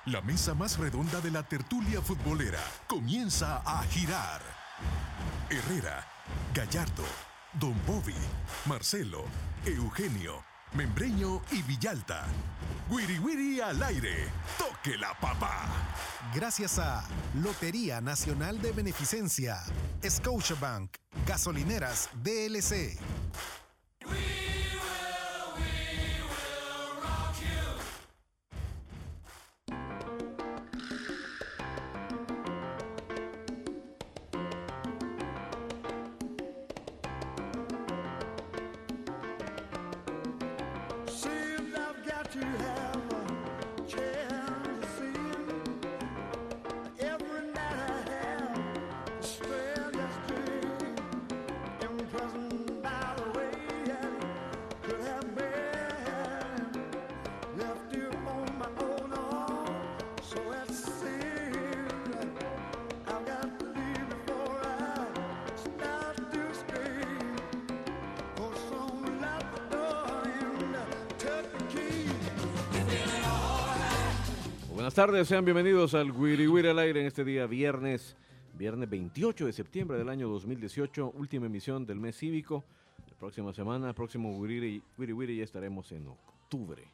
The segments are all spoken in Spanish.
La mesa más redonda de la tertulia futbolera comienza a girar. Herrera, Gallardo, Don Bobby, Marcelo, Eugenio, Membreño y Villalta. Wiri Wiri al aire. Toque la papá. Gracias a Lotería Nacional de Beneficencia, Scotiabank, Gasolineras DLC. Buenas tardes, sean bienvenidos al Wiri Wiri al aire en este día viernes 28 de septiembre del año 2018, última emisión del mes cívico. La próxima semana, próximo Wiri Wiri ya estaremos en octubre,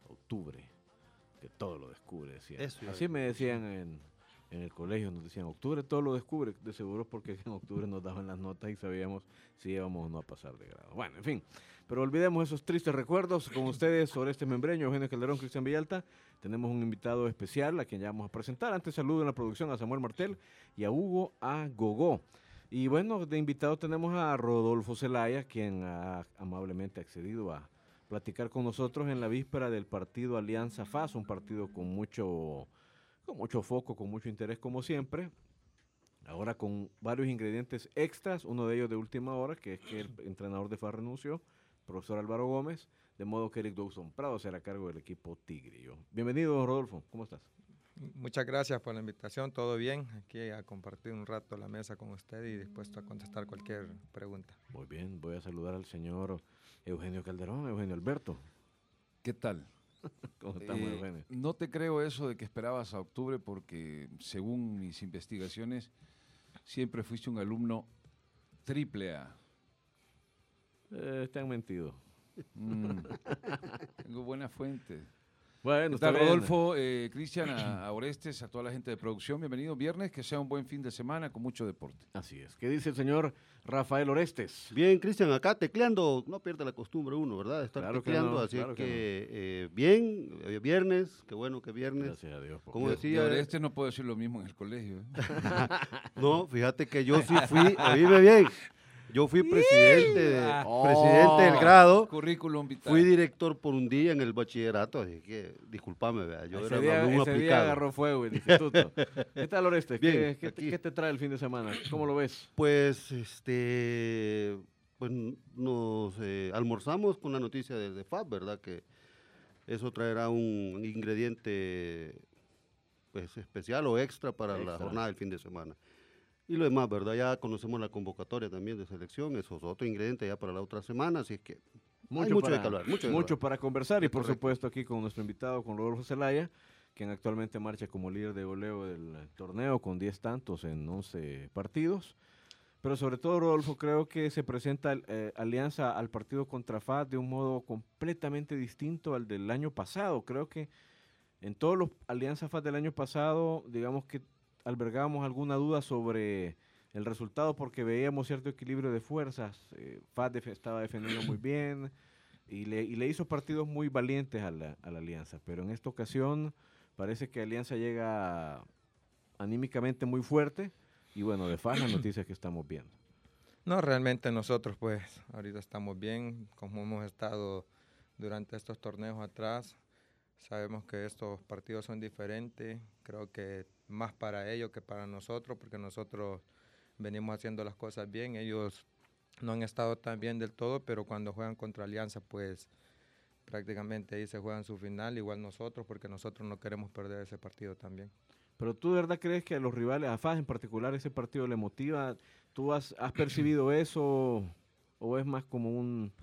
que todo lo descubre, decían. Así me decían en el colegio, nos decían, octubre todo lo descubre, de seguro porque en octubre nos daban las notas y sabíamos si íbamos o no a pasar de grado. Bueno, en fin, pero olvidemos esos tristes recuerdos. Con ustedes, Oreste Membreño, Eugenio Calderón, Cristian Villalta. Tenemos un invitado especial a quien ya vamos a presentar. Antes saludo en la producción a Samuel Martel y a Hugo Agogó. Y bueno, de invitado tenemos a Rodolfo Zelaya, quien ha amablemente accedido a platicar con nosotros en la víspera del partido Alianza FAS, un partido con mucho foco, con mucho interés como siempre. Ahora con varios ingredientes extras, uno de ellos de última hora, que es que el entrenador de FAS renunció, profesor Álvaro Gómez, de modo que Eric Dawson Prado será a cargo del equipo Tigrillo. Bienvenido, Rodolfo, ¿cómo estás? Muchas gracias por la invitación, todo bien, aquí a compartir un rato la mesa con usted y dispuesto a contestar cualquier pregunta. Muy bien, voy a saludar al señor Eugenio Calderón, Eugenio Alberto. ¿Qué tal? ¿Cómo estamos, Eugenio? No te creo eso de que esperabas a octubre porque, según mis investigaciones, siempre fuiste un alumno AAA. Te han mentido. Tengo buena fuente. Bueno, está Rodolfo, Cristian, a Orestes, a toda la gente de producción. Bienvenido viernes, que sea un buen fin de semana con mucho deporte. Así es. ¿Qué dice el señor Rafael Orestes? Bien, Cristian, acá tecleando, no pierde la costumbre uno, ¿verdad? De estar claro tecleando, que no, así claro que bien, viernes, qué bueno que viernes. Gracias a Dios. Como de decía, Orestes no puedo decir lo mismo en el colegio. No, fíjate que yo sí fui, oíme bien, yo fui presidente del grado, Currículum vital. fui director por un día en el bachillerato, así que discúlpame, ¿verdad? Yo ese era día, un alumno ese día aplicado. agarró fuego el instituto. ¿Qué tal, Orestes? Bien, ¿Qué te trae el fin de semana? ¿Cómo lo ves? Pues, pues nos almorzamos con la noticia de FAB, ¿verdad? Que eso traerá un ingrediente pues especial o extra para la jornada del fin de semana. Y lo demás, ¿verdad? Ya conocemos la convocatoria también de selección, eso es otro ingrediente ya para la otra semana, así es que hay mucho de que hablar. Mucho para conversar y por correcto. supuesto aquí con nuestro invitado, con Rodolfo Zelaya, quien actualmente marcha como líder de goleo del torneo con 10 tantos en 11 partidos. Pero sobre todo, Rodolfo, creo que se presenta Alianza al partido contra FAS de un modo completamente distinto al del año pasado. Creo que en todos los Alianza FAS del año pasado, digamos que albergábamos alguna duda sobre el resultado porque veíamos cierto equilibrio de fuerzas. FAS estaba defendiendo muy bien y le hizo partidos muy valientes a la Alianza. Pero en esta ocasión parece que Alianza llega anímicamente muy fuerte. Y bueno, de FAS las noticias que estamos viendo. No, realmente nosotros pues ahorita estamos bien, como hemos estado durante estos torneos atrás. Sabemos que estos partidos son diferentes, creo que más para ellos que para nosotros, porque nosotros venimos haciendo las cosas bien. Ellos no han estado tan bien del todo, pero cuando juegan contra Alianza, pues prácticamente ahí se juegan su final, igual nosotros, porque nosotros no queremos perder ese partido también. Pero tú de verdad crees que a los rivales, a FAS en particular, ese partido le motiva. ¿Tú has percibido eso o es más como un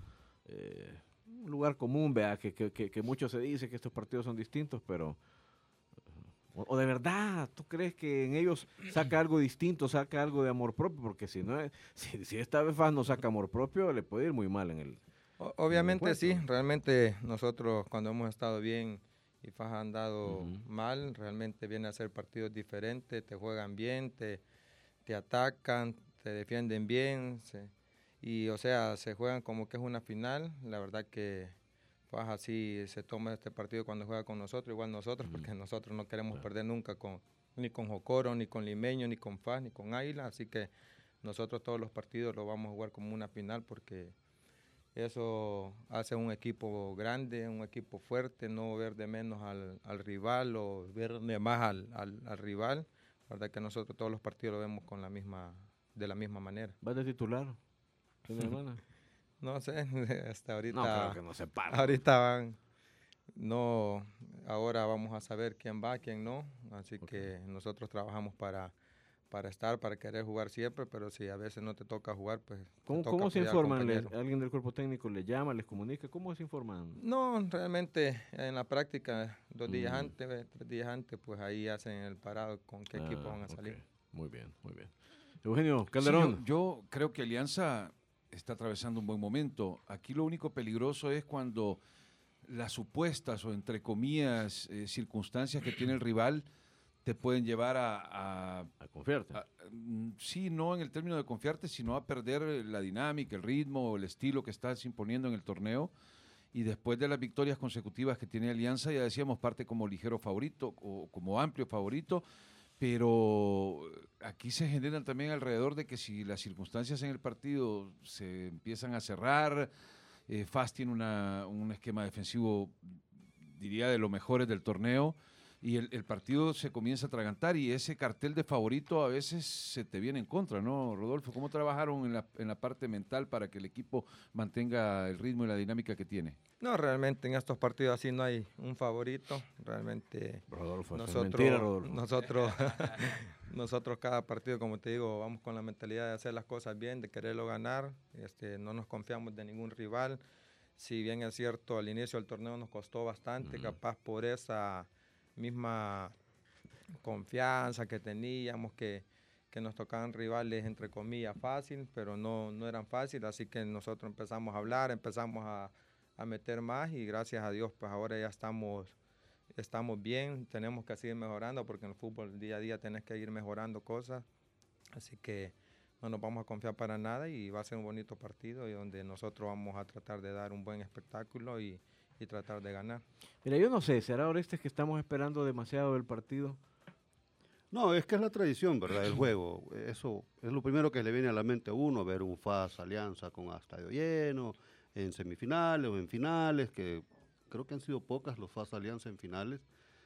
lugar común, vea, que mucho se dice que estos partidos son distintos, pero O de verdad, ¿tú crees que en ellos saca algo distinto, saca algo de amor propio? Porque si no, si esta vez FAS no saca amor propio, le puede ir muy mal en el... Obviamente sí, realmente nosotros cuando hemos estado bien y FAS ha andado mal, realmente viene a ser partidos diferentes, te juegan bien, te atacan, te defienden bien, y o sea, se juegan como que es una final. La verdad que FAS así se toma este partido cuando juega con nosotros, igual nosotros, porque nosotros no queremos perder nunca ni con Jocoro, ni con Limeño, ni con FAS, ni con Águila, así que nosotros todos los partidos los vamos a jugar como una final porque eso hace un equipo grande, un equipo fuerte, no ver de menos al rival o ver de más al rival. La verdad que nosotros todos los partidos lo vemos de la misma manera. ¿Vas de titular? ¿Tiene hermana? No sé, hasta ahorita. No, creo que no se para. Ahorita van. No, ahora vamos a saber quién va, quién no. Así que nosotros trabajamos para querer jugar siempre, pero si a veces no te toca jugar, pues. ¿Cómo se informan? ¿Alguien del cuerpo técnico les llama, les comunica? ¿Cómo se informan? No, realmente en la práctica, 2 días antes, 3 días antes, pues ahí hacen el parado con qué equipo van a salir. Okay. Muy bien, muy bien. Eugenio Calderón. Sí, yo creo que Alianza está atravesando un buen momento. Aquí lo único peligroso es cuando las supuestas o entre comillas circunstancias que tiene el rival te pueden llevar a confiarte. Sí, no en el término de confiarte, sino a perder la dinámica, el ritmo, el estilo que estás imponiendo en el torneo. Y después de las victorias consecutivas que tiene Alianza, ya decíamos, parte como ligero favorito o como amplio favorito, pero aquí se generan también alrededor de que si las circunstancias en el partido se empiezan a cerrar, FAS tiene un esquema defensivo, diría, de los mejores del torneo, y el partido se comienza a atragantar y ese cartel de favorito a veces se te viene en contra, ¿no, Rodolfo? ¿Cómo trabajaron en la parte mental para que el equipo mantenga el ritmo y la dinámica que tiene? No, realmente en estos partidos así no hay un favorito. Realmente Rodolfo, mentira, Rodolfo. Nosotros cada partido, como te digo, vamos con la mentalidad de hacer las cosas bien, de quererlo ganar. No nos confiamos de ningún rival. Si bien es cierto, al inicio del torneo nos costó bastante, capaz por esa misma confianza que teníamos, que nos tocaban rivales entre comillas fácil, pero no eran fáciles, así que nosotros empezamos a hablar, empezamos a meter más y gracias a Dios pues ahora ya estamos bien, tenemos que seguir mejorando porque en el fútbol día a día tenés que ir mejorando cosas, así que no nos vamos a confiar para nada y va a ser un bonito partido y donde nosotros vamos a tratar de dar un buen espectáculo y tratar de ganar. Mira, yo no sé, ¿será Orestes que estamos esperando demasiado del partido? No, es que es la tradición, ¿verdad? El juego. Eso es lo primero que le viene a la mente a uno, ver un FAS Alianza con estadio lleno, en semifinales o en finales, que creo que han sido pocas los FAS Alianza en finales.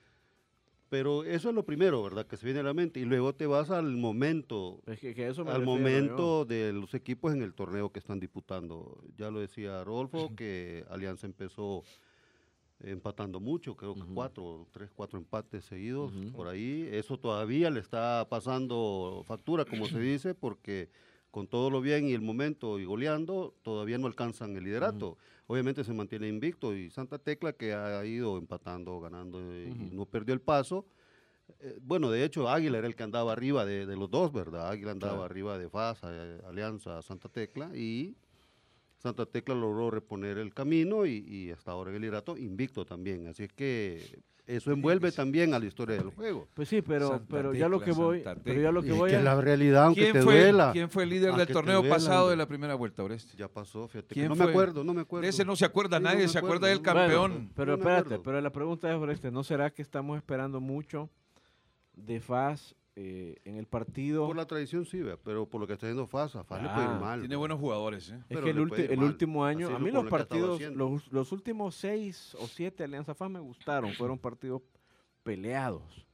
Pero eso es lo primero, ¿verdad? Que se viene a la mente. Y luego te vas al momento, Es que eso al momento de los equipos en el torneo que están disputando. Ya lo decía Rodolfo, que Alianza empezó empatando mucho, creo que 4 empates seguidos por ahí. Eso todavía le está pasando factura, como se dice, porque con todo lo bien y el momento y goleando, todavía no alcanzan el liderato. Obviamente se mantiene invicto y Santa Tecla, que ha ido empatando, ganando y no perdió el paso. Bueno, de hecho, Águila era el que andaba arriba de los dos, ¿verdad? Águila andaba arriba de FAS, Alianza, Santa Tecla, y Santa Tecla logró reponer el camino y hasta ahora en el liderato invicto también. Así es que eso envuelve también a la historia del juego. Pues sí, pero ya lo que voy, es la realidad, aunque te duela. ¿Quién fue el líder del torneo pasado de la primera vuelta, Oreste? Ya pasó, fíjate. No me acuerdo. De ese no se acuerda nadie, se acuerda del campeón. Bueno, pero espérate, pero la pregunta es, Oreste, ¿no será que estamos esperando mucho de FAS en el partido? Por la tradición sí, pero por lo que está haciendo FAS, a FAS le puede ir mal. Tiene buenos jugadores. Es pero que el último año, así a mí con los lo que estaba partidos, haciendo. los últimos 6 o 7 Alianza FAS me gustaron, fueron partidos peleados,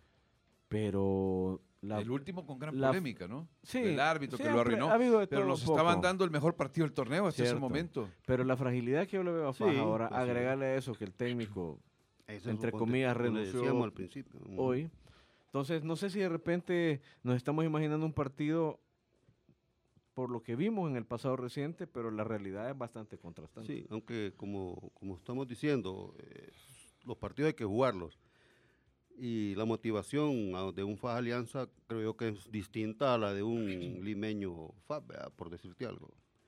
pero el último con gran polémica, ¿no? Sí, el árbitro que lo siempre arruinó, ha habido de pero todo nos un poco. estaban dando el mejor partido del torneo hasta ese Cierto. momento. Pero la fragilidad que yo le veo a FAS Sí, ahora, pues sí. agregarle a eso que el técnico, Eso entre es comillas, como le renunció decíamos al principio. hoy. Entonces, no sé si de repente nos estamos imaginando un partido por lo que vimos en el pasado reciente, pero la realidad es bastante contrastante. Sí, aunque como estamos diciendo, los partidos hay que jugarlos. Y la motivación de un FAS Alianza creo yo que es distinta a la de un limeño FAS, ¿verdad? Por decirte algo.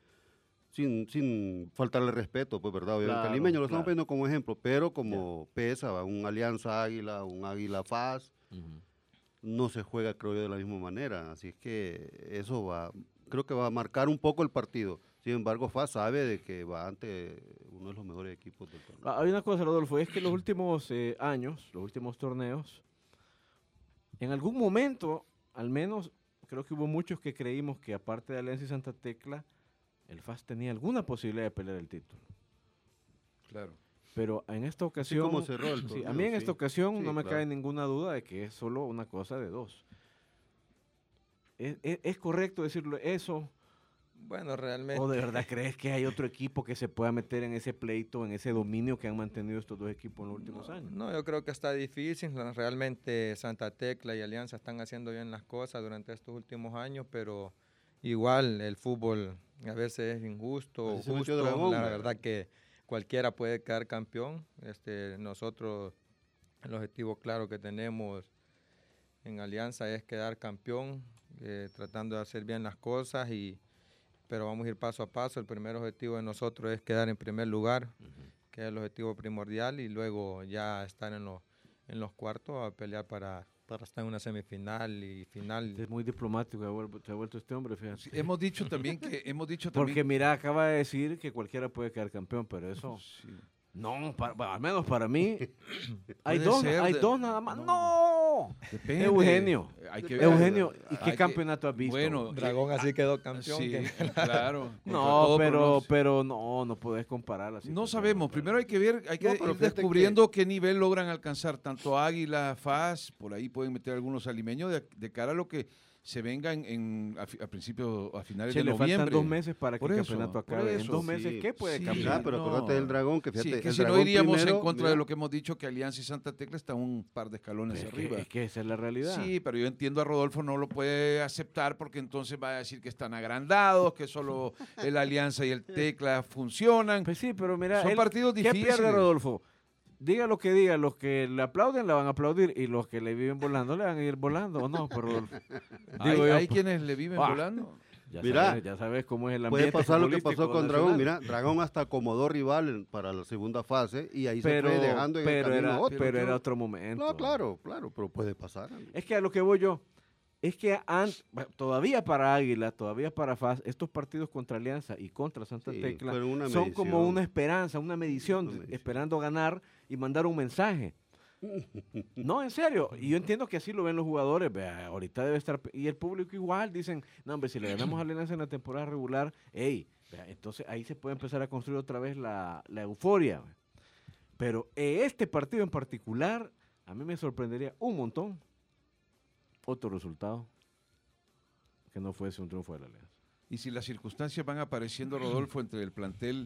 Sin faltarle respeto, pues, ¿verdad? Obviamente Claro, al limeño lo estamos claro. poniendo como ejemplo, pero como pesa, ¿va? Un Alianza Águila, un Águila FAS, no se juega, creo yo, de la misma manera. Así es que eso creo que va a marcar un poco el partido. Sin embargo, FAS sabe de que va ante uno de los mejores equipos del torneo. Hay una cosa, Rodolfo, es que los últimos años, los últimos torneos, en algún momento, al menos, creo que hubo muchos que creímos que aparte de Alianza y Santa Tecla, el FAS tenía alguna posibilidad de pelear el título. Claro. Pero en esta ocasión, como cerró el sí, torneo, a mí en sí. esta ocasión Sí, no me claro. cabe ninguna duda de que es solo una cosa de dos. ¿Es correcto decirlo eso? Bueno, realmente. ¿O de verdad crees que hay otro equipo que se pueda meter en ese pleito, en ese dominio que han mantenido estos dos equipos en los últimos años? No, yo creo que está difícil. Realmente Santa Tecla y Alianza están haciendo bien las cosas durante estos últimos años, pero igual el fútbol a veces es injusto o Así se metió justo. Dragón, La ¿verdad? verdad que cualquiera puede quedar campeón. Nosotros, el objetivo claro que tenemos en Alianza es quedar campeón, tratando de hacer bien las cosas, pero vamos a ir paso a paso. El primer objetivo de nosotros es quedar en primer lugar, que es el objetivo primordial, y luego ya estar en los cuartos a pelear para estar en una semifinal y final. Es muy diplomático, se ha vuelto este hombre, fíjate. Sí, hemos dicho también que Porque mira, acaba de decir que cualquiera puede quedar campeón, pero eso... Sí. No, al menos para mí, hay Puede ser dos nada más. ¡No! Depende. Eugenio, Hay que ver. Eugenio, ¿y Hay qué que- campeonato has visto? Bueno, Dragón así quedó campeón. sí, que- claro. contra No, todo pero pronóstico. no puedes comparar así. No sabemos. Primero hay que ver, hay que No, pero ir fíjate descubriendo qué nivel logran alcanzar tanto Águila, FAS, por ahí pueden meter algunos alimeños de cara a lo que se venga a finales de Le faltan noviembre. 2 meses para que Por el eso, campeonato por acabe. En eso. 2 meses, Sí, ¿qué puede sí. cambiar? Mira, pero no. acuérdate del Dragón, que fíjate, Sí, que el si no Dragón iríamos primero, en contra mira, de lo que hemos dicho, que Alianza y Santa Tecla están un par de escalones arriba. Es que esa es la realidad. Sí, pero yo entiendo a Rodolfo, no lo puede aceptar porque entonces va a decir que están agrandados, que solo el Alianza y el Tecla funcionan. Pues sí, pero mira, Son partidos ¿qué difíciles. pierde Rodolfo? Diga lo que diga, los que le aplauden la van a aplaudir y los que le viven volando le van a ir volando, ¿o no? Pero Rodolfo, digo yo, Hay quienes le viven Ah. volando. Mira, ya sabes cómo es el puede ambiente pasar lo que pasó futbolístico con Dragón. nacional. Mira, Dragón hasta acomodó rival para la segunda fase y ahí pero, se fue dejando en el pero camino era, a otro. pero era otro momento. No, claro, pero puede pasar. Es que a lo que voy yo, es que todavía para Águila, todavía para FAS, estos partidos contra Alianza y contra Santa Sí, Tecla fueron una son como medición. una esperanza, una medición, Una medición. esperando ganar y mandar un mensaje. No, en serio. Y yo entiendo que así lo ven los jugadores. Vea, ahorita debe estar... Y el público igual. Dicen, no, hombre, si le ganamos a Alianza en la temporada regular, entonces ahí se puede empezar a construir otra vez la euforia. Pero este partido en particular, a mí me sorprendería un montón otro resultado que no fuese un triunfo de la Alianza. Y si las circunstancias van apareciendo, Rodolfo, entre el plantel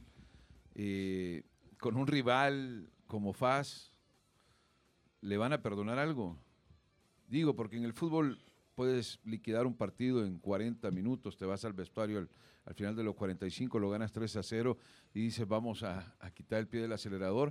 con un rival como FAS, ¿le van a perdonar algo? Digo, porque en el fútbol puedes liquidar un partido en 40 minutos, te vas al vestuario al final de los 45, lo ganas 3-0 y dices, vamos a quitar el pie del acelerador.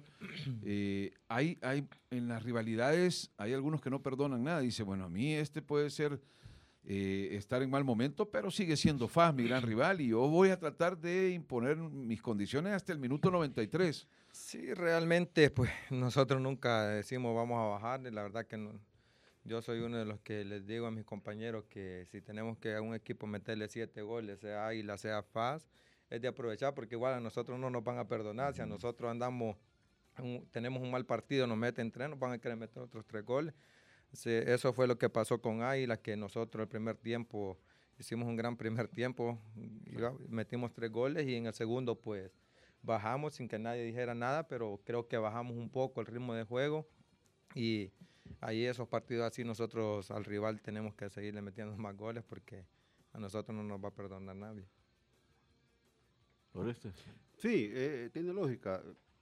Hay en las rivalidades, hay algunos que no perdonan nada. Dice, bueno, a mí puede ser estar en mal momento, pero sigue siendo FAS, mi gran rival, y yo voy a tratar de imponer mis condiciones hasta el minuto 93. Sí, realmente, pues nosotros nunca decimos vamos a bajar. La verdad que no. Yo soy uno de los que les digo a mis compañeros que si tenemos que a un equipo meterle 7 goles, sea Águila, sea FAS, es de aprovechar porque igual a nosotros no nos van a perdonar. Si a nosotros tenemos un mal partido, nos meten 3, nos van a querer meter otros 3 goles. Eso fue lo que pasó con Águila, que nosotros el primer tiempo hicimos un gran primer tiempo, metimos 3 goles y en el segundo pues bajamos sin que nadie dijera nada, pero creo que bajamos un poco el ritmo de juego y ahí esos partidos así nosotros al rival tenemos que seguirle metiendo más goles porque a nosotros no nos va a perdonar nadie. ¿Por este? Sí, tiene lógica.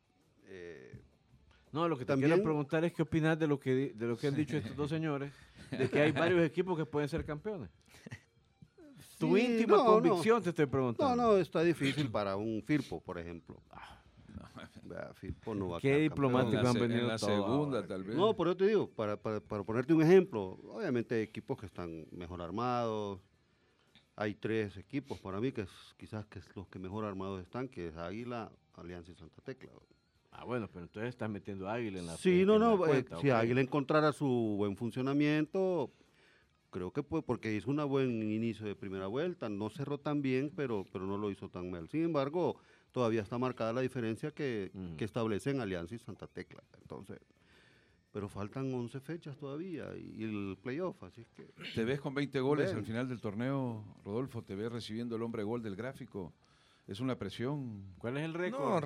No, lo que te También- quiero preguntar es qué opinas de lo que han dicho estos dos señores, de que hay varios equipos que pueden ser campeones. Tu Sí, íntima no, convicción te estoy No, preguntando. no, está difícil para un Firpo, por ejemplo. Firpo no va a Qué quedar diplomático campeón. han venido en la todos segunda, ahora. tal vez. No, por eso te digo, para ponerte un ejemplo, obviamente hay equipos que están mejor armados. Hay 3 equipos para mí que quizás que es los que mejor armados están, que es Águila, Alianza y Santa Tecla. Ah, bueno, pero entonces estás metiendo a Águila en la Sí, en no, la no, cuenta, si ok. Águila encontrara su buen funcionamiento, creo que puede, porque hizo un buen inicio de primera vuelta, no cerró tan bien, pero no lo hizo tan mal. Sin embargo, todavía está marcada la diferencia que establecen Alianza y Santa Tecla. Entonces, pero faltan 11 fechas todavía y el playoff, así es que... ¿Te ves con 20 goles Ven. al final del torneo, Rodolfo? ¿Te ves recibiendo el hombre gol del gráfico? ¿Es una presión? ¿Cuál es el No, récord?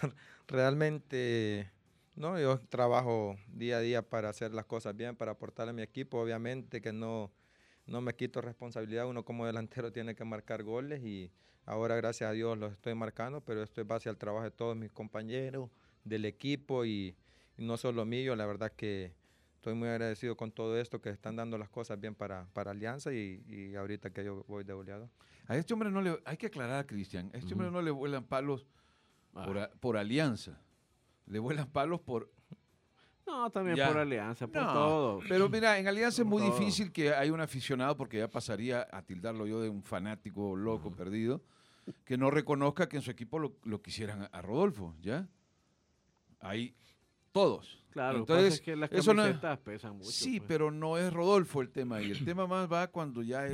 realmente no, yo trabajo día a día para hacer las cosas bien, para aportarle a mi equipo. Obviamente que no me quito responsabilidad, uno como delantero tiene que marcar goles y ahora gracias a Dios los estoy marcando, pero esto es base al trabajo de todos mis compañeros, del equipo y no solo mío, la verdad que estoy muy agradecido con todo esto, que están dando las cosas bien para Alianza y ahorita que yo voy de goleador. A este hombre no le... Hay que aclarar, Cristian, a este hombre no le vuelan palos Ah. por Alianza. Le vuelan palos por... No, también Ya. por Alianza, por No, todo. pero mira, en Alianza es Por muy todo. difícil que haya un aficionado, porque ya pasaría a tildarlo yo de un fanático loco, perdido, que no reconozca que en su equipo lo quisieran a Rodolfo, ¿ya? Ahí, todos. Claro, lo que pasa entonces, es que las eso no es- camisetas pesan mucho. sí, pues. pero no es Rodolfo el tema ahí. El tema más va cuando ya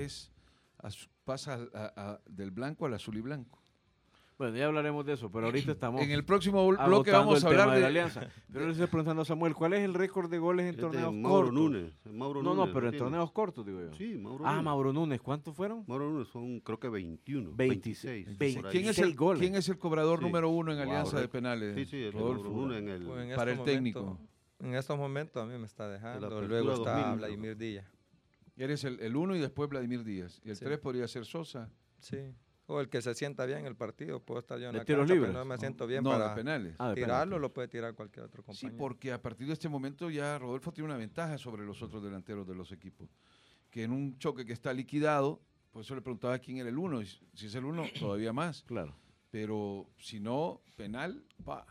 pasa del blanco al azul y blanco. Bueno, ya hablaremos de eso, pero ahorita estamos En el próximo bloque agotando vamos a el tema hablar de la de... Alianza. Pero le estoy preguntando a Samuel, ¿cuál es el récord de goles en Es de torneos Mauro cortos? Núñez. Mauro No, Núñez pero lo en tiene. torneos cortos, digo yo. Sí, Mauro Ah, Núñez. Mauro Núñez, ¿cuántos fueron? Mauro Núñez son creo que 21, 26. 26. por ahí. ¿Quién es, 26 goles. ¿Quién es el cobrador Sí. número 1 en Wow, Alianza de récord. Penales? Sí, sí, el de Rodolfo. Mauro Núñez en el... Pues en Para estos el técnico. momentos- En estos momentos a mí me está dejando. apertura Luego está 2000, Vladimir Díaz. Eres el 1 y después Vladimir Díaz. Y el Sí. 3 podría ser Sosa. Sí. O el que se sienta bien en el partido. Puedo estar yo en ¿De la tiros cancha, pero libres? no me siento bien No, de para penales. Ah, de tirarlo. penalti. Lo puede tirar cualquier otro Sí, compañero. porque a partir de este momento ya Rodolfo tiene una ventaja sobre los otros delanteros de los equipos. Que en un choque que está liquidado, por eso le preguntaba quién era el 1. Si es el 1, todavía más. Claro, Pero si no, penal,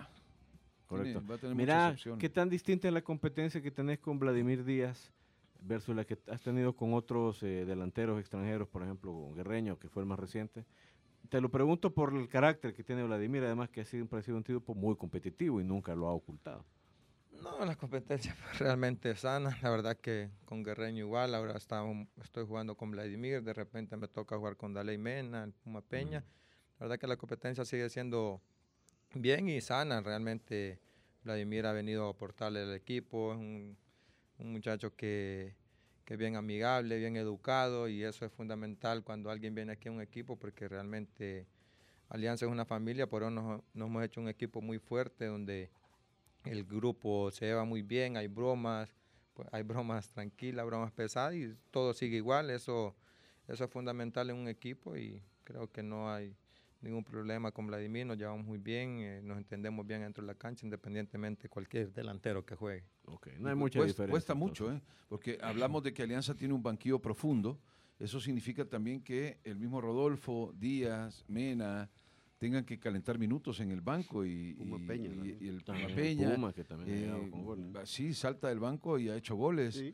correcto. va a tener Mira, muchas opciones. ¿qué tan distinta es la competencia que tenés con Vladimir Díaz versus la que has tenido con otros delanteros extranjeros, por ejemplo, con Guerreño, que fue el más reciente? Te lo pregunto por el carácter que tiene Vladimir, además que siempre ha sido un tipo muy competitivo y nunca lo ha ocultado. No, las competencias realmente sanas. La verdad que con Guerreño igual. Ahora estoy jugando con Vladimir. De repente me toca jugar con Daley Mena, el Puma Peña. La verdad que la competencia sigue siendo bien y sana. Realmente Vladimir ha venido a aportarle al equipo. Es un muchacho que es bien amigable, bien educado y eso es fundamental cuando alguien viene aquí a un equipo porque realmente Alianza es una familia, por eso nos hemos hecho un equipo muy fuerte donde el grupo se lleva muy bien, hay bromas, pues, hay bromas tranquilas, bromas pesadas y todo sigue igual, eso es fundamental en un equipo y creo que no hay ningún problema con Vladimir, nos llevamos muy bien, nos entendemos bien dentro de la cancha, independientemente de cualquier delantero que juegue. Okay. No hay mucha diferencia. Cuesta entonces. mucho, porque hablamos de que Alianza tiene un banquillo profundo. Eso significa también que el mismo Rodolfo, Díaz, Mena, tengan que calentar minutos en el banco y Puma Peña, ¿no? y el Puma También Peña. Puma, que también ha llegado con goles. Sí, salta del banco y ha hecho goles. Sí.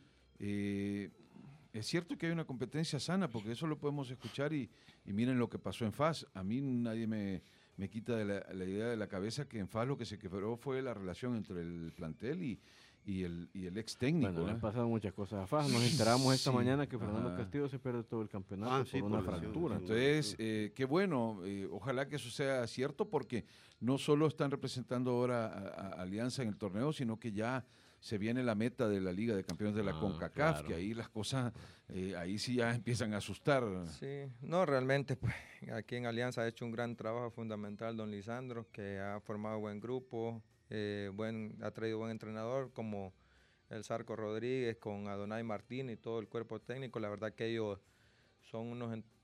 Es cierto que hay una competencia sana, porque eso lo podemos escuchar y miren lo que pasó en FAS. A mí nadie me quita de la idea de la cabeza que en FAS lo que se quebró fue la relación entre el plantel y el ex técnico. Bueno, le han ¿eh? pasado muchas cosas a Faja. Nos enteramos esta Sí, mañana que Fernando ajá. Castillo se pierde todo el campeonato Sí, por una por lesión, fractura. sí. Entonces, qué bueno, ojalá que eso sea cierto porque no solo están representando ahora a Alianza en el torneo, sino que ya se viene la meta de la Liga de Campeones de la CONCACAF, claro. que ahí las cosas, ahí sí ya empiezan a asustar. Sí, no, realmente pues, aquí en Alianza ha hecho un gran trabajo fundamental don Lisandro, que ha formado buen grupo, ha traído buen entrenador como el Zarco Rodríguez con Adonai Martín y todo el cuerpo técnico. La verdad que ellos son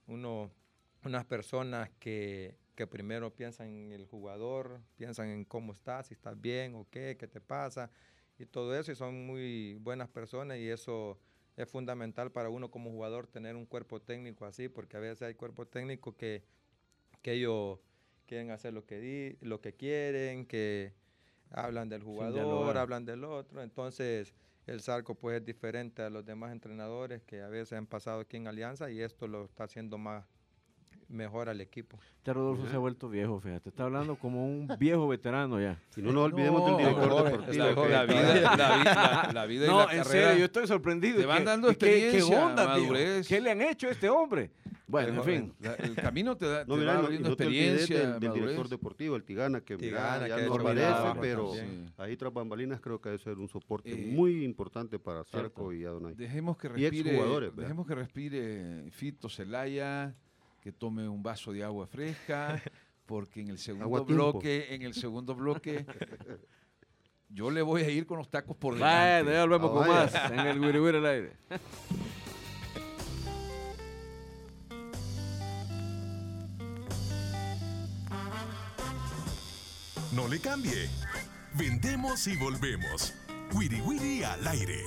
unas personas que primero piensan en el jugador, piensan en cómo estás, si estás bien o qué te pasa y todo eso, y son muy buenas personas y eso es fundamental para uno como jugador tener un cuerpo técnico así, porque a veces hay cuerpos técnicos que ellos quieren hacer lo que quieren, que hablan del jugador, hablan del otro. Entonces, el Zarco pues es diferente a los demás entrenadores que a veces han pasado aquí en Alianza y esto lo está haciendo mejor al equipo. Rodolfo se ha vuelto viejo, fíjate. Está hablando como un viejo veterano ya. Y no nos olvidemos del director deportivo. La vida y la carrera. En serio, yo estoy sorprendido. Te van dando experiencia, ¿Qué onda, madurez. ¿Qué le han hecho a este hombre? Bueno, en fin. El camino te da, No, te va abriendo experiencia, del director deportivo, el Tigana, que ya que no aparece, pero también. ahí tras bambalinas creo que debe ser un soporte muy importante para Zarco y Adonai. Dejemos que Y exjugadores, respire Fito Zelaya, que tome un vaso de agua fresca, porque en el segundo bloque yo le voy a ir con los tacos por delante. Bueno, ya volvemos con más en el Wiri Wiri al aire. No le cambie. Vendemos y volvemos. Wiri Wiri al aire.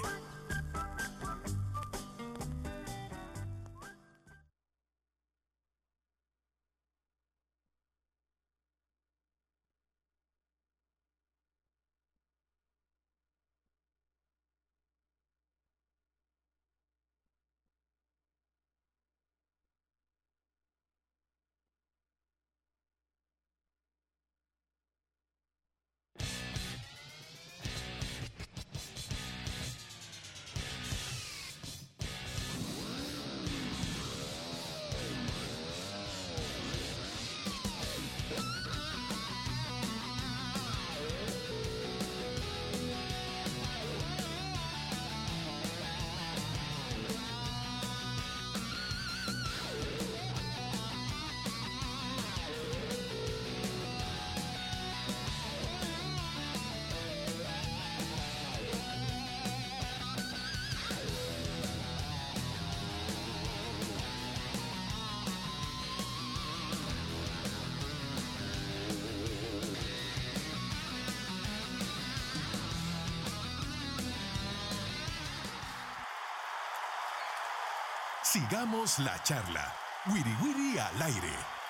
Sigamos la charla. Wiri Wiri al aire.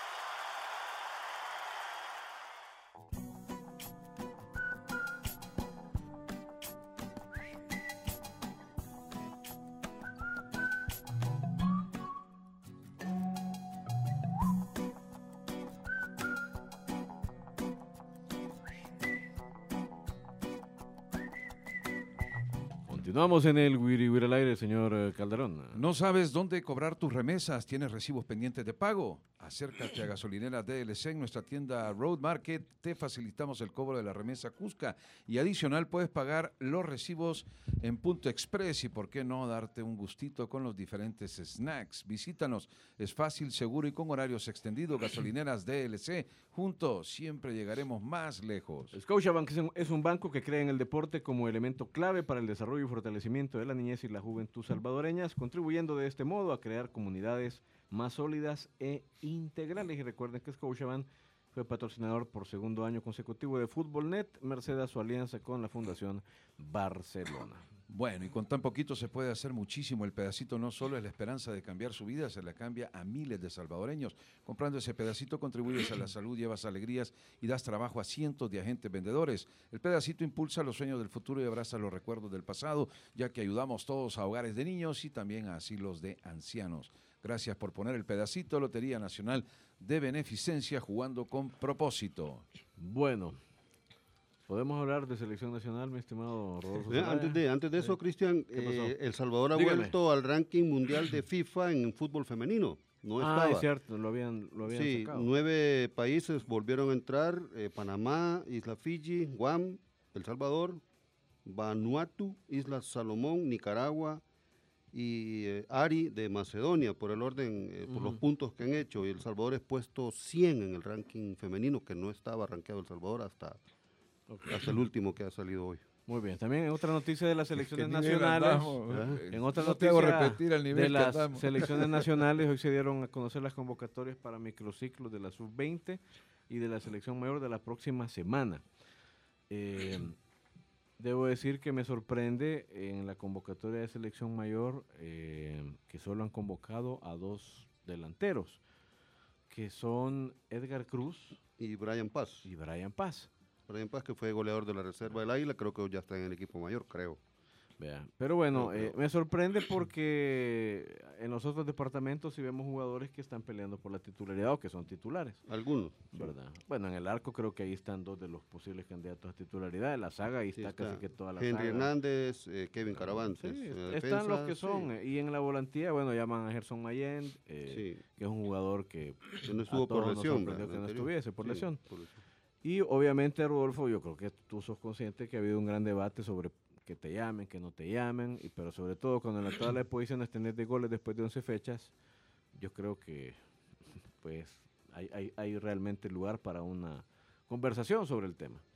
Continuamos en el Wiri Wiri al aire, señor Calderón. ¿No sabes dónde cobrar tus remesas? ¿Tienes recibos pendientes de pago? Acércate a Gasolineras DLC en nuestra tienda Road Market. Te facilitamos el cobro de la remesa Cusca y adicional puedes pagar los recibos en Punto Express y por qué no darte un gustito con los diferentes snacks. Visítanos, es fácil, seguro y con horarios extendidos. Gasolineras DLC, juntos siempre llegaremos más lejos. Scotiabank es un banco que cree en el deporte como elemento clave para el desarrollo y fortalecimiento de la niñez y la juventud salvadoreñas, contribuyendo de este modo a crear comunidades más sólidas e integrales. Y recuerden que Scotiabank fue patrocinador por segundo año consecutivo de FútbolNet, merced a su alianza con la Fundación Barcelona. Bueno, y con tan poquito se puede hacer muchísimo. El pedacito no solo es la esperanza de cambiar su vida, se la cambia a miles de salvadoreños. Comprando ese pedacito contribuyes a la salud, llevas alegrías y das trabajo a cientos de agentes vendedores. El pedacito impulsa los sueños del futuro y abraza los recuerdos del pasado, ya que ayudamos todos a hogares de niños y también a asilos de ancianos. Gracias por poner el pedacito. Lotería Nacional de Beneficencia, jugando con propósito. Bueno, ¿podemos hablar de selección nacional, mi estimado Rodolfo? Antes de eso, Cristian, El Salvador ha vuelto al ranking mundial de FIFA en fútbol femenino. No estaba. Es cierto, lo habían sacado. 9 países volvieron a entrar: Panamá, Isla Fiji, Guam, El Salvador, Vanuatu, Islas Salomón, Nicaragua y Ari de Macedonia, por el orden, por los puntos que han hecho. Y El Salvador es puesto 100 en el ranking femenino, que no estaba rankeado El Salvador hasta el último que ha salido hoy. Muy bien, también en otra noticia de las selecciones nacionales, en otra no noticia repetir el nivel de las andamos. selecciones nacionales, hoy se dieron a conocer las convocatorias para microciclos de la sub-20 y de la selección mayor de la próxima semana. Debo decir que me sorprende en la convocatoria de selección mayor que solo han convocado a 2 delanteros, que son Edgar Cruz Y Brian Paz. y Brian Paz. Brian Paz, que fue goleador de la reserva del Águila, creo que ya está en el equipo mayor, creo. Vea. Pero bueno, Creo. me sorprende porque en los otros departamentos sí vemos jugadores que están peleando por la titularidad o que son titulares, Algunos. ¿verdad? Bueno, en el arco creo que ahí están dos de los posibles candidatos a titularidad. En la saga ahí Sí, está casi que toda la Henry saga. Hernández, Kevin Caravantes. Sí, en la están los defensa, que son. sí, Y en la volantía, bueno, llaman a Gerson Mayend, sí, que es un jugador que que no a estuvo por todos nos lesión. sorprendió ¿verdad? que no Anterior. estuviese por Sí, lesión. por lesión. Y obviamente, Rodolfo, yo creo que tú sos consciente que ha habido un gran debate sobre que te llamen, que no te llamen, pero sobre todo cuando en la tabla de posiciones tenés de goles después de 11 fechas, yo creo que pues hay realmente lugar para una conversación sobre el tema.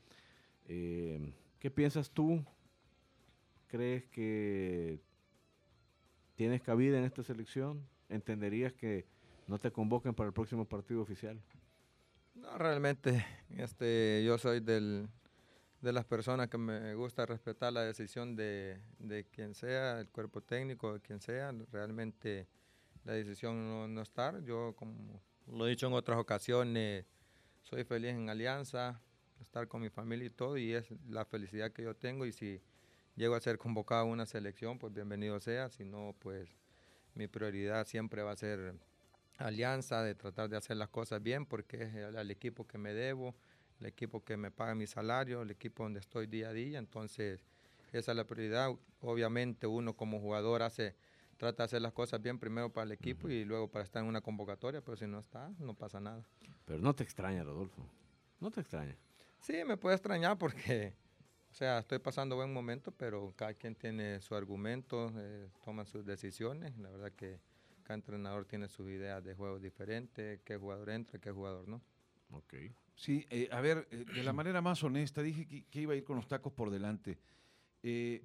¿Qué piensas tú? ¿Crees que tienes cabida en esta selección? ¿Entenderías que no te convoquen para el próximo partido oficial? No, realmente, yo soy de las personas que me gusta respetar la decisión de quien sea, el cuerpo técnico, de quien sea. Realmente la decisión no estar. Yo, como lo he dicho en otras ocasiones, soy feliz en Alianza, estar con mi familia y todo, y es la felicidad que yo tengo. Y si llego a ser convocado a una selección, pues bienvenido sea. Si no, pues mi prioridad siempre va a ser Alianza, de tratar de hacer las cosas bien, porque es al equipo que me debo, el equipo que me paga mi salario, el equipo donde estoy día a día. Entonces esa es la prioridad. Obviamente uno como jugador trata de hacer las cosas bien primero para el equipo y luego para estar en una convocatoria, pero si no está, no pasa nada. Pero no te extraña, Rodolfo, no te extraña. Sí, me puede extrañar porque, o sea, estoy pasando buen momento, pero cada quien tiene su argumento, toma sus decisiones. La verdad que cada entrenador tiene sus ideas de juego diferentes, qué jugador entra, qué jugador no. Ok. Sí, a ver, de la manera más honesta, dije que iba a ir con los tacos por delante. El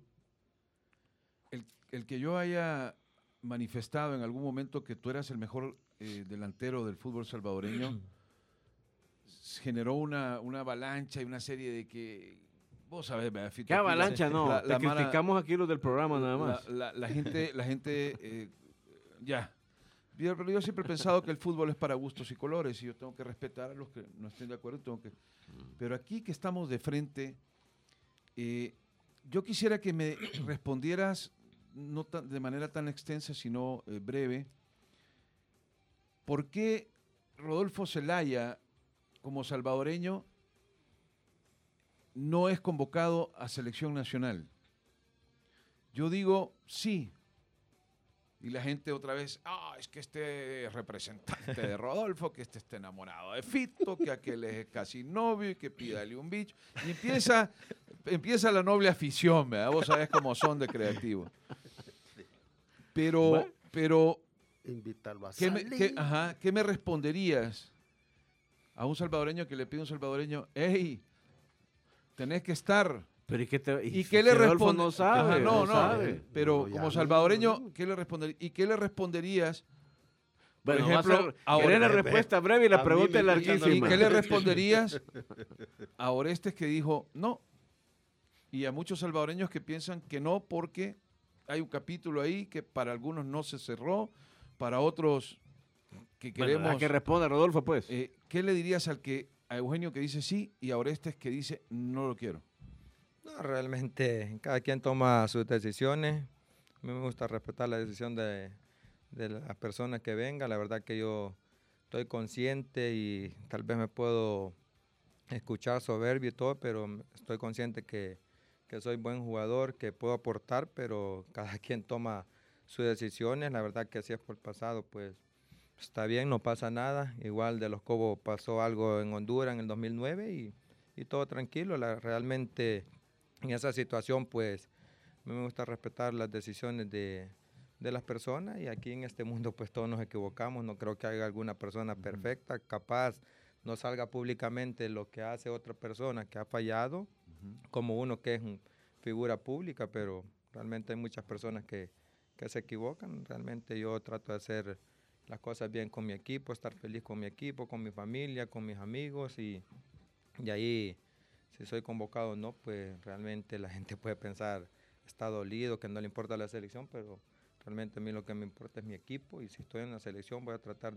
que yo haya manifestado en algún momento que tú eras el mejor delantero del fútbol salvadoreño, generó una avalancha y una serie de que, vos sabés, Fito, ¿Qué avalancha? No, te mara- criticamos aquí los del programa nada más. La gente, ya. Pero yo siempre he pensado que el fútbol es para gustos y colores y yo tengo que respetar a los que no estén de acuerdo. Pero aquí que estamos de frente, yo quisiera que me respondieras, no de manera tan extensa, sino breve, ¿por qué Rodolfo Zelaya, como salvadoreño, no es convocado a selección nacional? Yo digo sí. Y la gente otra vez, es que este es representante de Rodolfo, que este está enamorado de Fito, que aquel es casi novio y que pídale un bicho. Y empieza la noble afición, ¿verdad? Vos sabés cómo son de creativos. Pero Invitarlo a ¿qué salir. ¿qué me responderías a un salvadoreño que le pide a un salvadoreño, hey, tenés que estar? Pero ¿y ¿Y qué le Rodolfo responde? no sabe? Ajá, no, sabe. pero No, ya como no, salvadoreño, no. ¿qué le responderías? ¿Y qué le responderías? Por Bueno, ejemplo, quiere la respuesta breve y la a mí pregunta es me escuchan ¿Y larguísima. qué le responderías a Orestes que dijo no? Y a muchos salvadoreños que piensan que no porque hay un capítulo ahí que para algunos no se cerró, para otros que queremos... Bueno, a que responda Rodolfo, pues. ¿Qué le dirías a Eugenio que dice sí y a Orestes que dice no lo quiero? No, realmente cada quien toma sus decisiones. A mí me gusta respetar la decisión de la persona que venga. La verdad que yo estoy consciente y tal vez me puedo escuchar soberbio y todo, pero estoy consciente que soy buen jugador, que puedo aportar, pero cada quien toma sus decisiones. La verdad que así es por el pasado, pues está bien, no pasa nada. Igual de Los Cobos pasó algo en Honduras en el 2009 y todo tranquilo. Realmente en esa situación, pues a mí me gusta respetar las decisiones de las personas y aquí en este mundo pues todos nos equivocamos. No creo que haya alguna persona perfecta, capaz no salga públicamente lo que hace otra persona que ha fallado, como uno que es figura pública, pero realmente hay muchas personas que se equivocan. Realmente yo trato de hacer las cosas bien con mi equipo, estar feliz con mi equipo, con mi familia, con mis amigos y ahí, si soy convocado o no, pues realmente la gente puede pensar, está dolido, que no le importa la selección, pero realmente a mí lo que me importa es mi equipo y si estoy en la selección voy a tratar de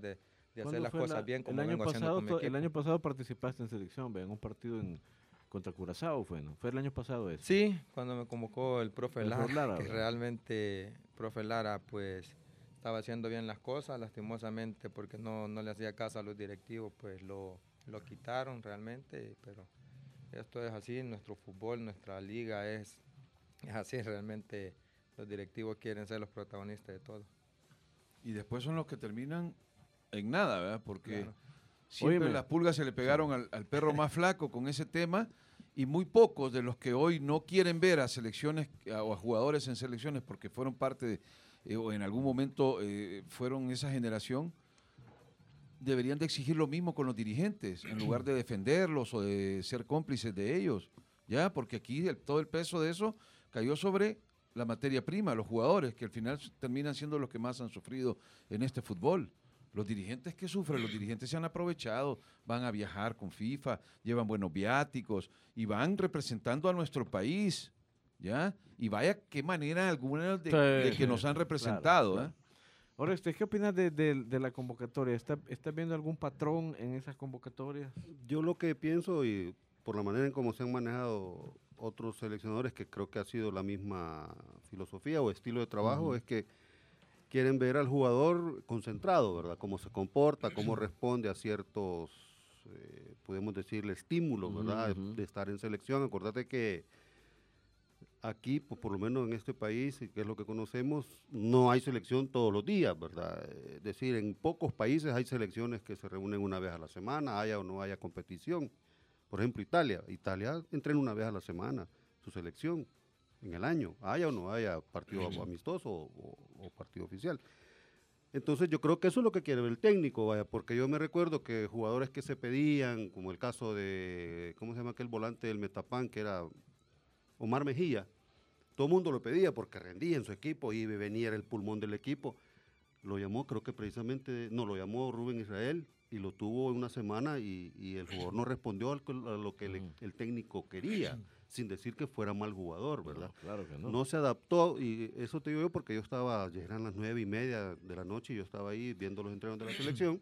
de hacer las cosas bien como el vengo haciendo con mi equipo. El año pasado participaste en selección, en un partido contra Curazao, ¿no? Fue el año pasado eso. Sí, cuando me convocó el profe Lara, que ¿verdad? realmente profe Lara pues estaba haciendo bien las cosas, lastimosamente porque no le hacía caso a los directivos, pues lo quitaron realmente, pero esto es así, nuestro fútbol, nuestra liga es así, realmente los directivos quieren ser los protagonistas de todo. Y después son los que terminan en nada, ¿verdad? Porque Claro. siempre las pulgas se le pegaron al perro más flaco con ese tema, y muy pocos de los que hoy no quieren ver a selecciones o a jugadores en selecciones porque fueron parte o en algún momento fueron esa generación, deberían de exigir lo mismo con los dirigentes, en lugar de defenderlos o de ser cómplices de ellos, ¿ya? Porque aquí todo el peso de eso cayó sobre la materia prima, los jugadores, que al final terminan siendo los que más han sufrido en este fútbol. Los dirigentes que sufren, los dirigentes se han aprovechado, van a viajar con FIFA, llevan buenos viáticos y van representando a nuestro país, ¿ya? Y vaya qué manera alguna de que nos han representado, claro. Ahora, ¿qué opinas de la convocatoria? ¿Estás viendo algún patrón en esas convocatorias? Yo lo que pienso, y por la manera en cómo se han manejado otros seleccionadores, que creo que ha sido la misma filosofía o estilo de trabajo, es que quieren ver al jugador concentrado, ¿verdad? Cómo se comporta, cómo responde a ciertos, podemos decirle, estímulos, ¿verdad? De estar en selección. Acordate que aquí, pues, por lo menos en este país, que es lo que conocemos, no hay selección todos los días, ¿verdad? Es decir, en pocos países hay selecciones que se reúnen una vez a la semana, haya o no haya competición. Por ejemplo, Italia entrena una vez a la semana su selección en el año, haya o no haya partido amistoso o partido oficial. Entonces yo creo que eso es lo que quiere ver el técnico, vaya, porque yo me recuerdo que jugadores que se pedían, como el caso de, ¿cómo se llama aquel volante del Metapan, que era Omar Mejía? Todo el mundo lo pedía porque rendía en su equipo y venía, era el pulmón del equipo. Lo llamó, creo que precisamente, no, lo llamó Rubén Israel y lo tuvo en una semana y el jugador no respondió a lo que el técnico quería, sin decir que fuera mal jugador, ¿verdad? No, claro que no. No se adaptó, y eso te digo yo porque ya eran las 9:30 de la noche y yo estaba ahí viendo los entrenos de la selección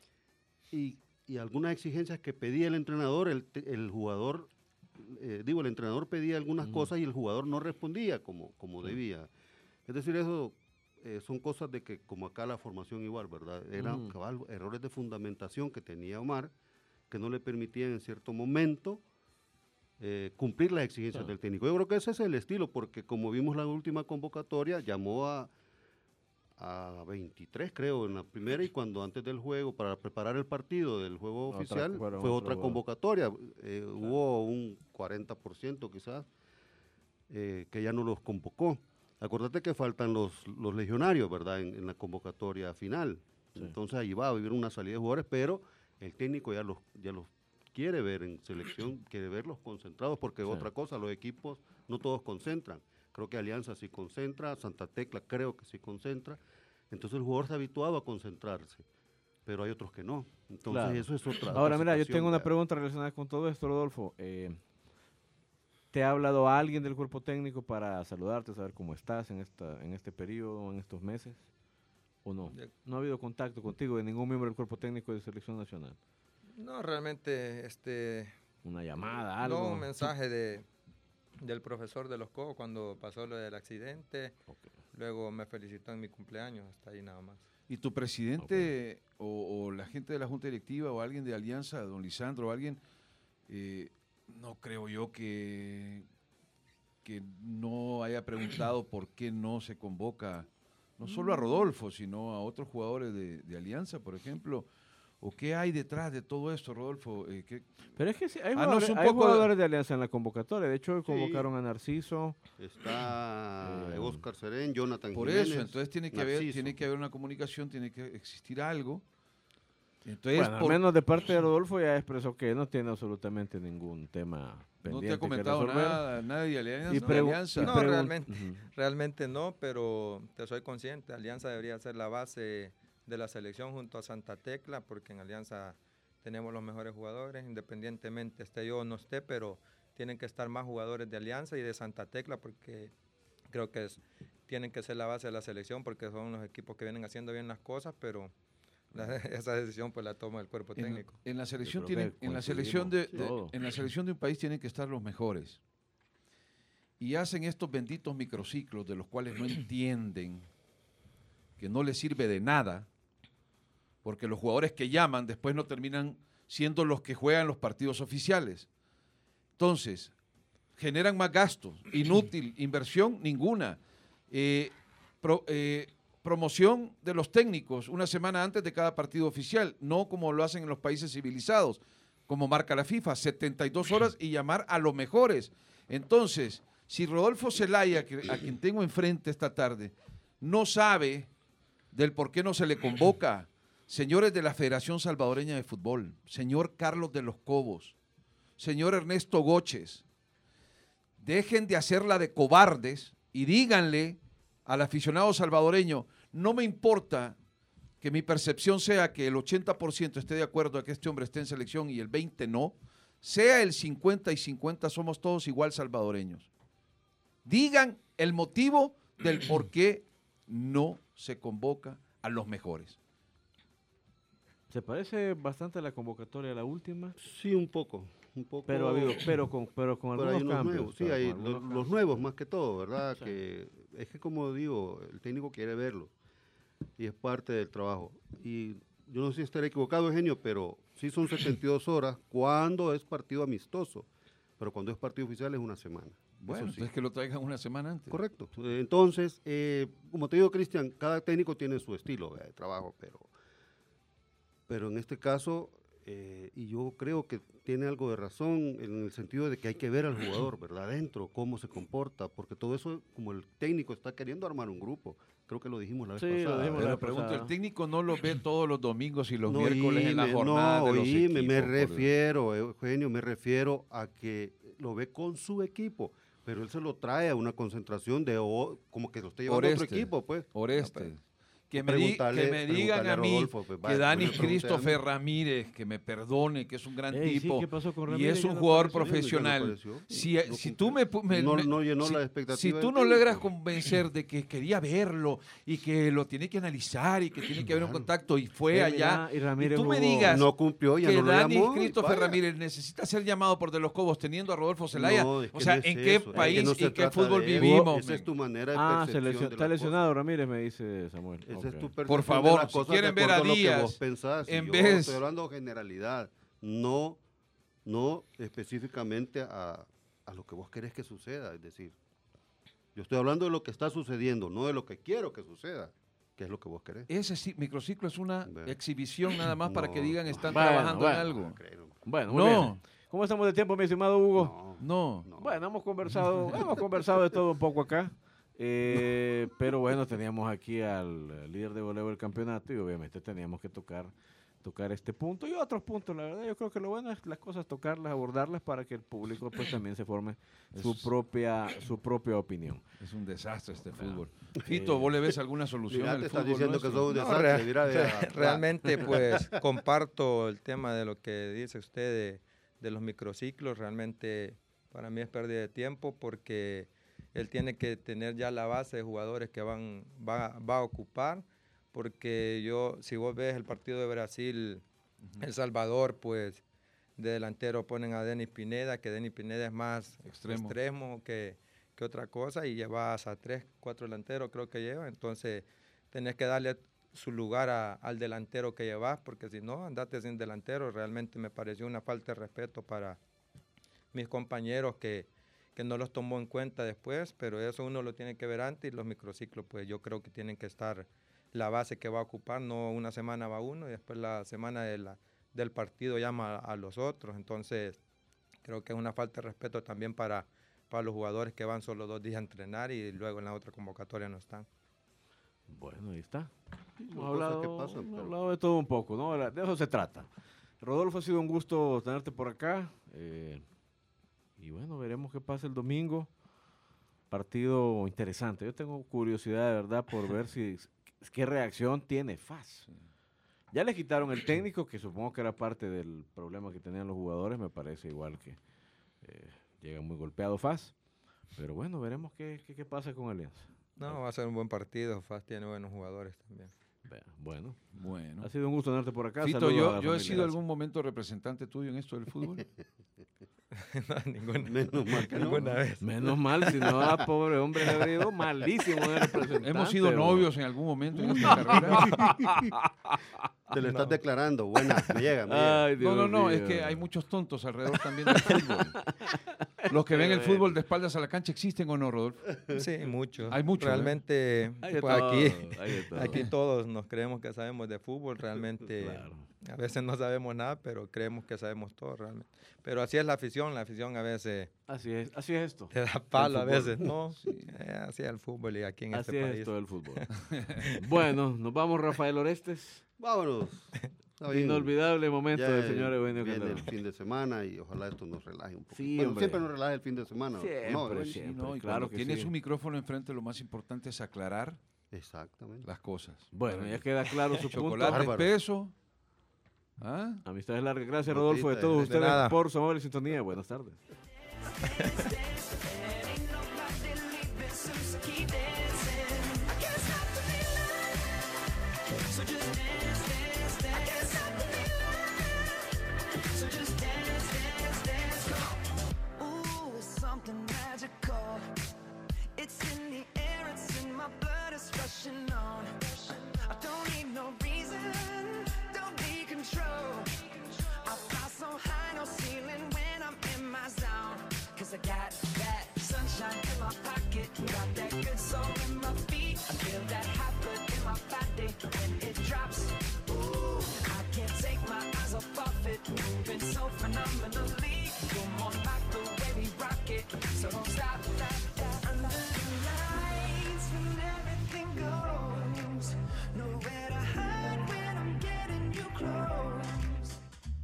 y algunas exigencias que pedía el entrenador, el jugador, el entrenador pedía algunas cosas y el jugador no respondía como debía. Es decir, eso son cosas de que, como acá la formación igual, ¿verdad? Eran errores de fundamentación que tenía Omar, que no le permitían en cierto momento cumplir las exigencias del técnico. Yo creo que ese es el estilo, porque como vimos la última convocatoria, llamó a 23, creo, en la primera, y cuando antes del juego, para preparar el partido del juego oficial, fue otra convocatoria. Hubo un 40% quizás que ya no los convocó. Acordate que faltan los legionarios, ¿verdad?, en la convocatoria final. Sí. Entonces ahí va a haber una salida de jugadores, pero el técnico ya los quiere ver en selección, quiere verlos concentrados, porque otra cosa, los equipos no todos concentran. Creo que Alianza sí concentra, Santa Tecla creo que sí concentra. Entonces el jugador está habituado a concentrarse, pero hay otros que no. Entonces eso es otra. Ahora mira, yo tengo una pregunta relacionada con todo esto, Rodolfo. ¿Te ha hablado alguien del cuerpo técnico para saludarte, saber cómo estás en este periodo, en estos meses? ¿O no? ¿No ha habido contacto contigo de ningún miembro del cuerpo técnico de Selección Nacional? No, realmente, una llamada, algo. No, un mensaje del profesor de los COO cuando pasó lo del accidente. Okay. Luego me felicitó en mi cumpleaños, hasta ahí nada más. ¿Y tu presidente o la gente de la Junta Directiva o alguien de Alianza, don Lisandro o alguien, no creo yo que no haya preguntado por qué no se convoca, no solo a Rodolfo, sino a otros jugadores de Alianza, por ejemplo? ¿O qué hay detrás de todo esto, Rodolfo? Pero es que sí, hay jugadores de Alianza en la convocatoria. De hecho, convocaron a Narciso. Está Oscar Serén, Jonathan por Jiménez. Por eso, entonces tiene que haber una comunicación, tiene que existir algo. Entonces, bueno, al menos de parte de Rodolfo ya expresó que no tiene absolutamente ningún tema pendiente. No te ha comentado nadie de Alianza. No, realmente no, pero te soy consciente. Alianza debería ser la base de la selección junto a Santa Tecla, porque en Alianza tenemos los mejores jugadores, independientemente esté yo o no esté, pero tienen que estar más jugadores de Alianza y de Santa Tecla, porque creo que tienen que ser la base de la selección, porque son los equipos que vienen haciendo bien las cosas, pero Esa decisión pues la toma el cuerpo técnico. En la selección Yo creo que en la selección todo. en la selección de un país tienen que estar los mejores. Y hacen estos benditos microciclos de los cuales no entienden, que no les sirve de nada, porque los jugadores que llaman después no terminan siendo los que juegan los partidos oficiales. Entonces, generan más gastos, inútil, inversión ninguna. Promoción de los técnicos una semana antes de cada partido oficial, no como lo hacen en los países civilizados, como marca la FIFA, 72 horas y llamar a los mejores. Entonces, si Rodolfo Zelaya, a quien tengo enfrente esta tarde, no sabe del por qué no se le convoca, señores de la Federación Salvadoreña de Fútbol, señor Carlos de los Cobos, señor Ernesto Goches, dejen de hacerla de cobardes y díganle al aficionado salvadoreño, no me importa que mi percepción sea que el 80% esté de acuerdo a que este hombre esté en selección y el 20% no, sea el 50 y 50, somos todos igual salvadoreños. Digan el motivo del por qué no se convoca a los mejores. ¿Se parece bastante a la convocatoria a la última? Sí, un poco. Pero con Pero hay algunos unos cambios. nuevos, sí, claro, hay con algunos los cambios. nuevos más que todo, ¿verdad? Sí. Es que como digo, el técnico quiere verlo y es parte del trabajo. Y yo no sé si estaré equivocado, Eugenio, pero sí son 72 horas cuando es partido amistoso, pero cuando es partido oficial es una semana. Bueno, Eso sí. entonces que lo traigan una semana antes. Correcto. Entonces, como te digo, Cristian, cada técnico tiene su estilo de trabajo, pero en este caso, y yo creo que tiene algo de razón en el sentido de que hay que ver al jugador, ¿verdad? Adentro, cómo se comporta, porque todo eso, como el técnico está queriendo armar un grupo, creo que lo dijimos la vez Sí, lo pasada. dijimos la Pero vez pregunto, pasada. ¿el técnico no lo ve todos los domingos y los No, miércoles en la oíme, jornada no, de los oíme, equipos? me refiero, Eugenio, me refiero a que lo ve con su equipo, pero él se lo trae a una concentración como que lo esté llevando a otro equipo, pues. Oreste. Que me Preguntarle digan a mí Rodolfo, pues, que vaya, Dani pues, le pregunté a mí. Christopher Ramírez, que me perdone, que es un gran Ey, sí, tipo ¿qué pasó con y Ramírez? es Ya un no jugador apareció. profesional. Ya no apareció. Si tú me No llenó si, la expectativa si del tú no técnico. logras convencer de que quería verlo y que lo tiene que analizar y que tiene que haber un Claro. contacto y fue allá, Y Ramírez tú me jugó. digas No cumplió, ya que no lo Dani llamó, Christopher vaya. Ramírez necesita ser llamado por De los Cobos teniendo a Rodolfo Zelaya, No, es que o sea, no es ¿en qué eso, es que país no se y qué trata fútbol de eso. vivimos? Esa es men? tu manera de Ah, percepción de está las lesionado cosas. Ramírez, me dice Samuel. Esa es Ok. tu percepción Por de favor, las si cosas quieren de ver a acuerdo lo que Díaz, vos pensás. en Yo vez- estoy hablando generalidad, no específicamente a lo que vos querés que suceda. Es decir, yo estoy hablando de lo que está sucediendo, no de lo que quiero que suceda, que es lo que vos querés. Ese microciclo es una Bueno. exhibición nada más para que No, digan no. están Bueno, trabajando en bueno. algo. No, creo, Bueno, muy No. bien. ¿Cómo estamos de tiempo, mi estimado Hugo? No. no. Bueno, hemos conversado de todo un poco acá. Pero bueno, teníamos aquí al líder de goleo del campeonato y obviamente teníamos que tocar este punto y otros puntos. La verdad, yo creo que lo bueno es las cosas tocarlas, abordarlas para que el público pues también se forme su propia opinión. Es un desastre este fútbol. Fito, ¿vos le ves alguna solución Mira, al te estás fútbol diciendo que nuestro? sos un No, desastre. Mira, vea, realmente pues comparto el tema de lo que dice usted de los microciclos. Realmente para mí es pérdida de tiempo porque él tiene que tener ya la base de jugadores que va a ocupar, porque si vos ves el partido de Brasil, El Salvador, pues de delantero ponen a Denis Pineda, que Denis Pineda es más extremo que otra cosa, y llevas a 3, 4 delanteros creo que lleva, entonces tenés que darle su lugar al delantero que llevas, porque si no, andate sin delantero. Realmente me pareció una falta de respeto para mis compañeros que no los tomó en cuenta después, pero eso uno lo tiene que ver antes, y los microciclos pues yo creo que tienen que estar la base que va a ocupar, no una semana va uno y después la semana del partido llama a los otros. Entonces creo que es una falta de respeto también para los jugadores que van solo 2 días a entrenar y luego en la otra convocatoria no están. Bueno, ahí está. Hemos cosas hablado, que pasan, hemos pero- hablado de todo un poco, ¿no? De eso se trata. Rodolfo, ha sido un gusto tenerte por acá. Y bueno, veremos qué pasa el domingo. Partido interesante. Yo tengo curiosidad de verdad por ver qué reacción tiene FAS. Ya le quitaron el técnico, que supongo que era parte del problema que tenían los jugadores. Me parece igual que llega muy golpeado FAS. Pero bueno, veremos qué pasa con Alianza. No, va a ser un buen partido. FAS tiene buenos jugadores también. Bueno. Bueno. Ha sido un gusto tenerte por acá. Fito, Saludos a la yo he familia, sido gracias. algún momento representante tuyo en esto del fútbol. Menos mal que no. Ninguna vez. Menos mal, si no, pobre hombre, le habría ido malísimo de representante. Hemos sido bro. novios en algún momento en esta carrera. Te lo estás declarando. Buena, me llega. Ay, Dios No, mío. es que hay muchos tontos alrededor también del fútbol. Los que ven el fútbol de espaldas a la cancha, ¿existen o no, Rodolfo? Sí, muchos. Hay muchos, Realmente, Hay de pues todo, aquí, hay de todo. aquí todos nos creemos que sabemos de fútbol. Realmente, Claro. a veces no sabemos nada, pero creemos que sabemos todo realmente. Pero así es la afición a veces Así es esto. te da palo, a fútbol. veces no. Así es el fútbol y aquí en Así este es país. esto del fútbol. Bueno, nos vamos, Rafael Orestes. Vámonos. Está bien. Inolvidable momento Ya del señor Eugenio viene Calderón. el fin de semana y ojalá esto nos relaje un poco. Sí, Bueno, hombre. siempre nos relaja el fin de semana. Siempre, ¿no? sí. Sí, Siempre, no, y claro cuando que tienes sí. un micrófono enfrente, lo más importante es aclarar Exactamente. las cosas. Bueno, ya queda claro su punto. Chocolate Bárbaro. espeso. ¿Ah? Amistades largas. Gracias, Notita, Rodolfo, de todos de ustedes nada. por su amable sintonía. Buenas tardes. Ooh, it's something magical. It's in the air, it's in my blood, it's rushing on. I don't need no reason, don't need control. I fly so high, no ceiling when I'm in my zone. 'Cause I got that sunshine in my pocket, got that good soul in my feet. I feel that hot blood in my body when it drops. Ooh, I can't take my eyes off of it, moving so phenomenally. Come on, like the way we rock it, so don't stop. Under the lights when everything goes, nowhere to hide when I'm getting you close.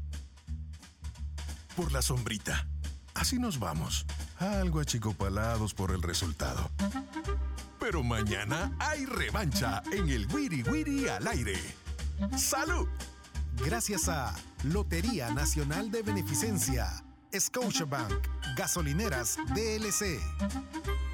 Por la sombrita. Así nos vamos. Algo achicopalados por el resultado. Pero mañana hay revancha en el Wiri Wiri al aire. ¡Salud! Gracias a Lotería Nacional de Beneficencia, Scotiabank, Gasolineras DLC.